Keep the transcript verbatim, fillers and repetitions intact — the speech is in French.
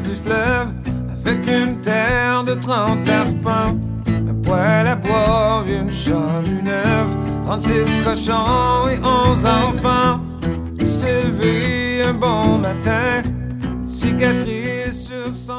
du fleuve, avec une terre de trente arpents, un poêle à bois, une charrue neuve, trente-six cochons et onze enfants. Il s'est levé un bon matin, une cicatrice sur son